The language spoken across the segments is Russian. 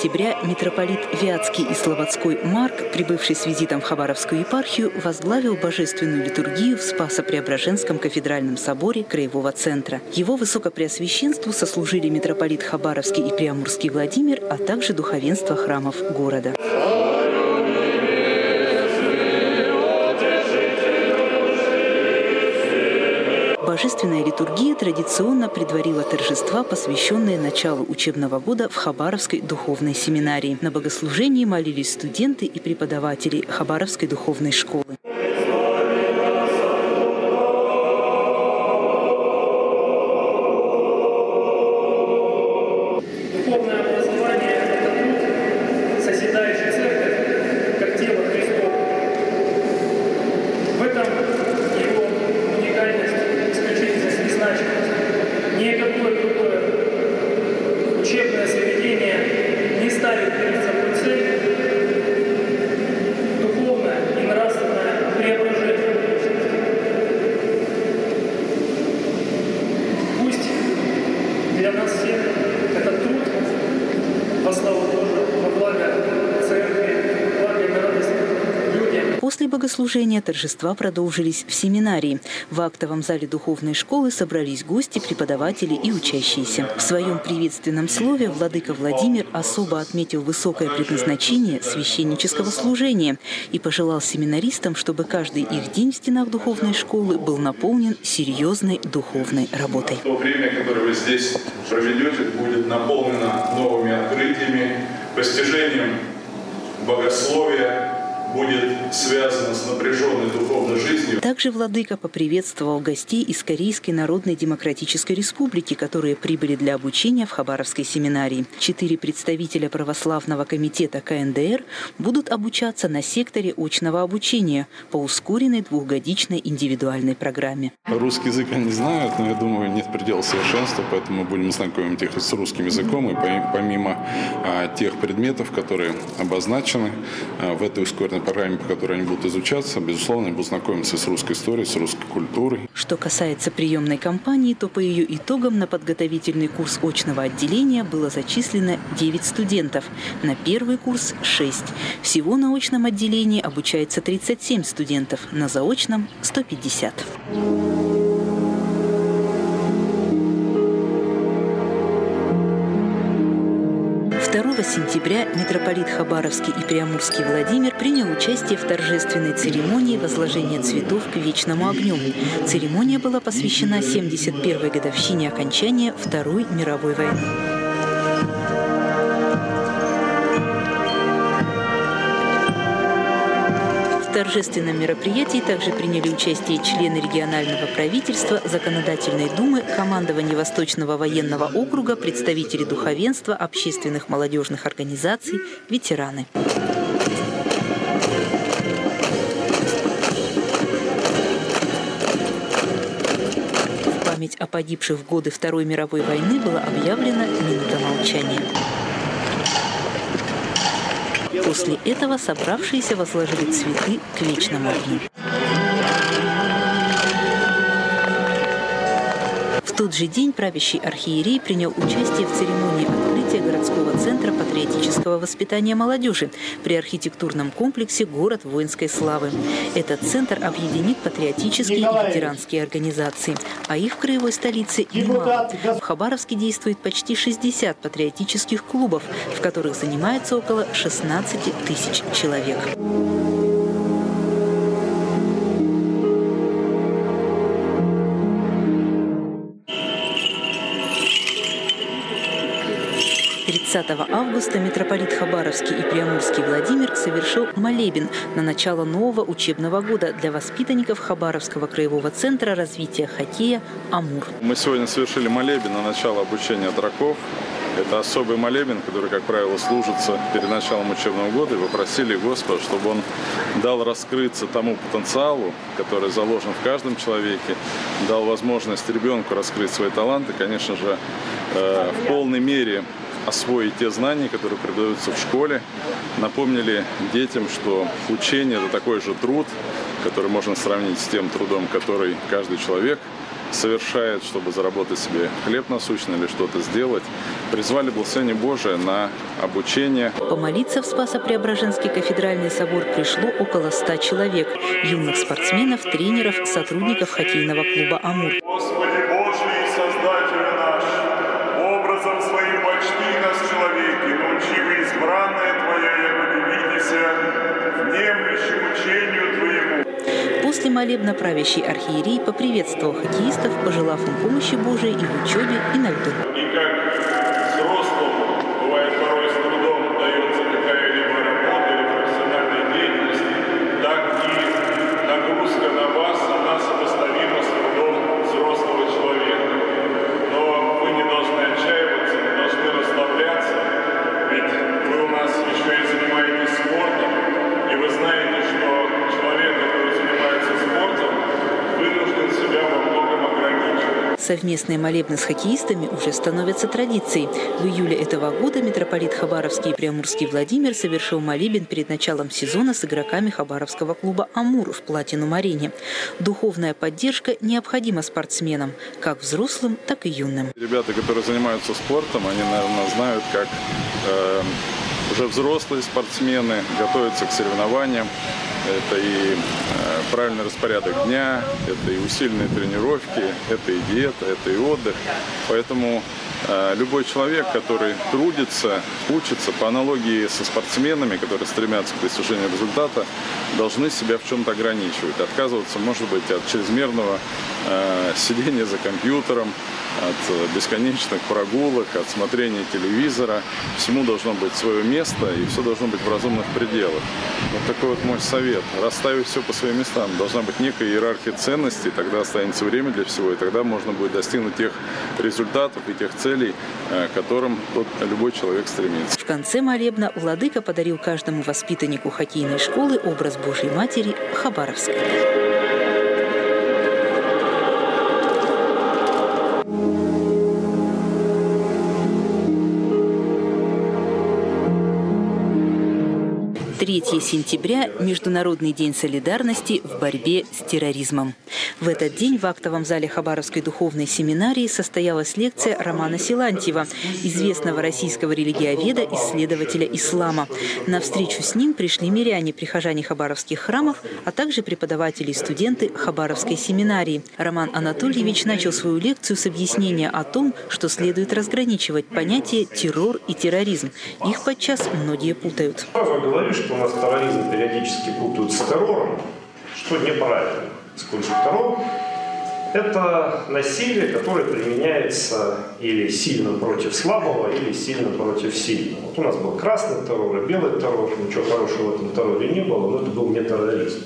сентября митрополит Вятский и Слободской Марк, прибывший с визитом в Хабаровскую епархию, возглавил божественную литургию в Спасо-Преображенском кафедральном соборе Краевого центра. Его высокопреосвященству сослужили митрополит Хабаровский и Приамурский Владимир, а также духовенство храмов города. Божественная литургия традиционно предварила торжества, посвященные началу учебного года в Хабаровской духовной семинарии. На богослужении молились студенты и преподаватели Хабаровской духовной школы. Духовное образование – это созидающая церковь, как тело Христово. В этом его уникальность, исключительность и значимость. Никакое другое учебное заведение не ставит перед собой цель духовное и нравственное преображение. Пусть для нас всех этот труд во славу Божию, во благо церкви, во благо и на радость людям. После богослужения торжества продолжились в семинарии. В актовом зале духовной школы собрались гости, преподаватели и учащиеся. В своем приветственном слове владыка Владимир особо отметил высокое предназначение священнического служения и пожелал семинаристам, чтобы каждый их день в стенах духовной школы был наполнен серьезной духовной работой. То время, которое вы здесь проведете, будет наполнено новыми открытиями, постижением богословия, будет связано с напряженной духовной жизнью. Также владыка поприветствовал гостей из Корейской Народной Демократической Республики, которые прибыли для обучения в Хабаровской семинарии. 4 представителя православного комитета КНДР будут обучаться на секторе очного обучения по ускоренной двухгодичной индивидуальной программе. Русский язык они знают, но я думаю, нет предела совершенства, поэтому мы будем знакомить их с русским языком. И помимо тех предметов, которые обозначены в этой ускоренной программе, по которой они будут изучаться, безусловно, они будут знакомиться с русской историей, с русской культурой. Что касается приемной кампании, то по ее итогам на подготовительный курс очного отделения было зачислено 9 студентов, на первый курс – 6. Всего на очном отделении обучается 37 студентов, на заочном – 150. 2 сентября митрополит Хабаровский и Приамурский Владимир принял участие в торжественной церемонии возложения цветов к вечному огню. Церемония была посвящена 71-й годовщине окончания Второй мировой войны. В торжественном мероприятии также приняли участие члены регионального правительства, Законодательной думы, командование Восточного военного округа, представители духовенства, общественных молодежных организаций, ветераны. В память о погибших в годы Второй мировой войны была объявлена минута молчания. После этого собравшиеся возложили цветы к вечному огню. В тот же день правящий архиерей принял участие в церемонии открытия городского центра патриотического воспитания молодежи при архитектурном комплексе «Город воинской славы». Этот центр объединит патриотические и ветеранские организации, а их в краевой столице немало. В Хабаровске действует почти 60 патриотических клубов, в которых занимается около 16 тысяч человек. 30 августа митрополит Хабаровский и Приамурский Владимир совершил молебен на начало нового учебного года для воспитанников Хабаровского краевого центра развития хоккея «Амур». Мы сегодня совершили молебен на начало обучения отроков. Это особый молебен, который, как правило, служится перед началом учебного года. И попросили Господа, чтобы Он дал раскрыться тому потенциалу, который заложен в каждом человеке, дал возможность ребенку раскрыть свои таланты, конечно же, в полной мере освоить те знания, которые преподаются в школе. Напомнили детям, что учение – это такой же труд, который можно сравнить с тем трудом, который каждый человек совершает, чтобы заработать себе хлеб насущный или что-то сделать, призвали благословение Божие на обучение. Помолиться в Спасо-Преображенский кафедральный собор пришло около 100 человек – юных спортсменов, тренеров, сотрудников хоккейного клуба «Амур». Господи Божий, Создатель наш, образом своим почти нас, человеки, научи вы избранное Твое, яко видися, внемлющим учению Твоему. После молебна правящий архиерей поприветствовал хоккеистов, пожелав им помощи Божией и в учебе, и на льду. И как взрослому бывает порой с трудом дается какая-либо работа или профессиональная деятельность, так и нагрузка на вас, она сопоставима с трудом взрослого человека. Но вы не должны отчаиваться, не должны расслабляться, ведь вы у нас еще и занимаетесь спортом, и вы знаете, что человек, который занимается спортом, вынужден себя во многом ограничивать. Совместные молебны с хоккеистами уже становятся традицией. В июле этого года митрополит Хабаровский и Преамурский Владимир совершил молебен перед началом сезона с игроками хабаровского клуба «Амур» в Платинум-арене. Духовная поддержка необходима спортсменам, как взрослым, так и юным. Ребята, которые занимаются спортом, они, наверное, знают, как уже взрослые спортсмены готовятся к соревнованиям. Это и правильный распорядок дня, это и усиленные тренировки, это и диета, это и отдых. Поэтому любой человек, который трудится, учится, по аналогии со спортсменами, которые стремятся к достижению результата, должны себя в чем-то ограничивать. Отказываться, может быть, от чрезмерного сидения за компьютером, от бесконечных прогулок, от смотрения телевизора. Всему должно быть свое место, и все должно быть в разумных пределах. Вот такой вот мой совет. Расставить все по своим местам. Должна быть некая иерархия ценностей, тогда останется время для всего, и тогда можно будет достигнуть тех результатов и тех целей, к которым любой человек стремится. В конце молебна владыка подарил каждому воспитаннику хоккейной школы образ Божьей Матери Хабаровской. Сентября – Международный день солидарности в борьбе с терроризмом. В этот день в актовом зале Хабаровской духовной семинарии состоялась лекция Романа Силантьева, известного российского религиоведа, исследователя ислама. На встречу с ним пришли миряне, прихожане хабаровских храмов, а также преподаватели и студенты Хабаровской семинарии. Роман Анатольевич начал свою лекцию с объяснения о том, что следует разграничивать понятия террор и терроризм. Их подчас многие путают. Сразу говорю, что у нас терроризм периодически путают с террором, что неправильно. Сколько террор – это насилие, которое применяется или сильно против слабого, или сильно против сильного. Вот у нас был красный террор и белый террор, ничего хорошего в этом терроре не было, но это был не терроризм.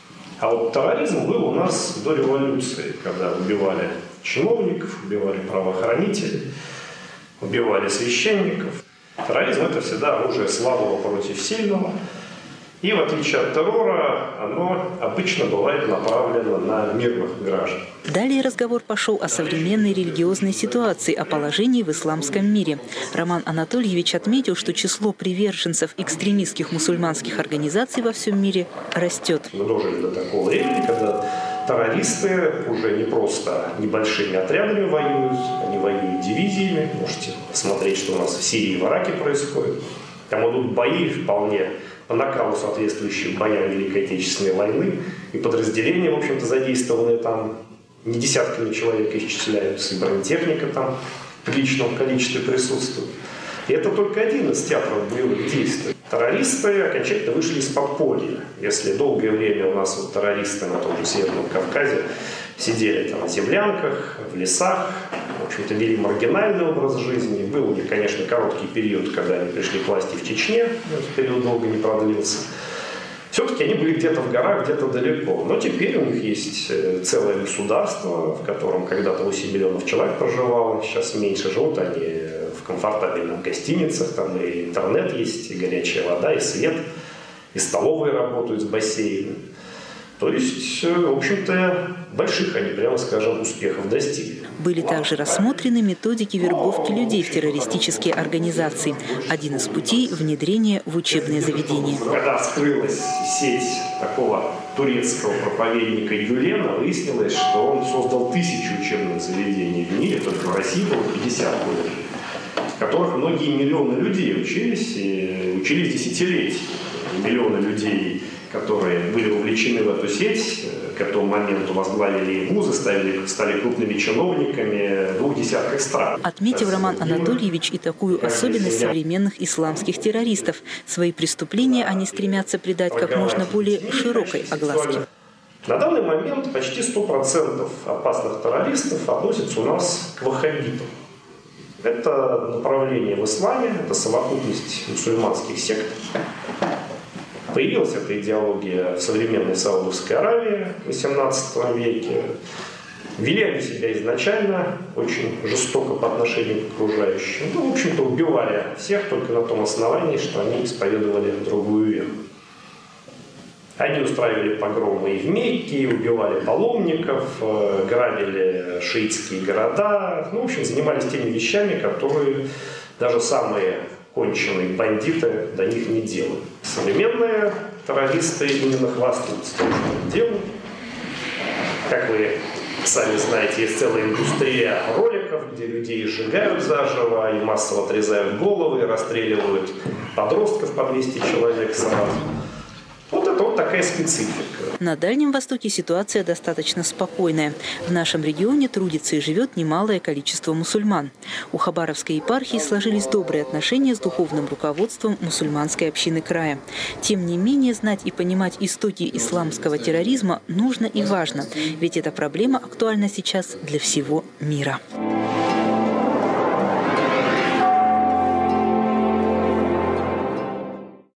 А вот терроризм был у нас до революции, когда убивали чиновников, убивали правоохранителей, убивали священников. Терроризм – это всегда оружие слабого против сильного. И в отличие от террора, оно обычно бывает направлено на мирных граждан. Далее разговор пошел о современной религиозной ситуации, о положении в исламском мире. Роман Анатольевич отметил, что число приверженцев экстремистских мусульманских организаций во всем мире растет. Мы дожили до такого времени, когда террористы уже не просто небольшими отрядами воюют, они воюют дивизиями. Можете посмотреть, что у нас в Сирии и в Ираке происходит. Там идут бои вполне по накалу соответствующих боям Великой Отечественной войны. И подразделения, в общем-то, задействованные там не десятками человек исчисляются, и бронетехника там в личном количестве присутствует. И это только один из театров боевых действий. Террористы окончательно вышли из подполья. Если долгое время у нас вот террористы на том же Северном Кавказе сидели там в землянках, в лесах, в общем-то, вели маргинальный образ жизни. Был у них, конечно, короткий период, когда они пришли к власти в Чечне, этот период долго не продлился. Все-таки они были где-то в горах, где-то далеко. Но теперь у них есть целое государство, в котором когда-то 8 миллионов человек проживало, сейчас меньше. Живут они в комфортабельных гостиницах, там и интернет есть, и горячая вода, и свет, и столовые работают с бассейнами. То есть, в общем-то, больших они, прямо скажем, успехов достигли. Были также рассмотрены методики вербовки людей в террористические организации. Один из путей – внедрение в учебные заведения. Когда вскрылась сеть такого турецкого проповедника Юлена выяснилось, что он создал 1000 учебных заведений в мире, только в России было 50 колледжей, в которых многие миллионы людей учились, и учились десятилетия. И миллионы людей, которые были увлечены в эту сеть, к этому моменту возглавили вузы, стали крупными чиновниками в 2 десятках стран. Отметил Роман Анатольевич и такую особенность современных исламских террористов. Свои преступления они стремятся придать как можно более широкой огласке. На данный момент почти 100% опасных террористов относятся у нас к ваххабитам. Это направление в исламе, это совокупность мусульманских сект. Появилась эта идеология в современной Саудовской Аравии в XVIII веке. Вели они себя изначально очень жестоко по отношению к окружающим. Ну, в общем-то, убивали всех только на том основании, что они исповедовали другую веру. Они устраивали погромы и в Мекке, убивали паломников, грабили шиитские города. Ну, в общем, занимались теми вещами, которые даже самые конченые бандиты до них не делают. Современные террористы именно хвастаются тем, что они делают. Как вы сами знаете, есть целая индустрия роликов, где людей сжигают заживо, и массово отрезают головы, и расстреливают подростков по 200 человек сразу. Вот это вот такая специфика. На Дальнем Востоке ситуация достаточно спокойная. В нашем регионе трудится и живет немалое количество мусульман. У Хабаровской епархии сложились добрые отношения с духовным руководством мусульманской общины края. Тем не менее, знать и понимать истоки исламского терроризма нужно и важно, ведь эта проблема актуальна сейчас для всего мира.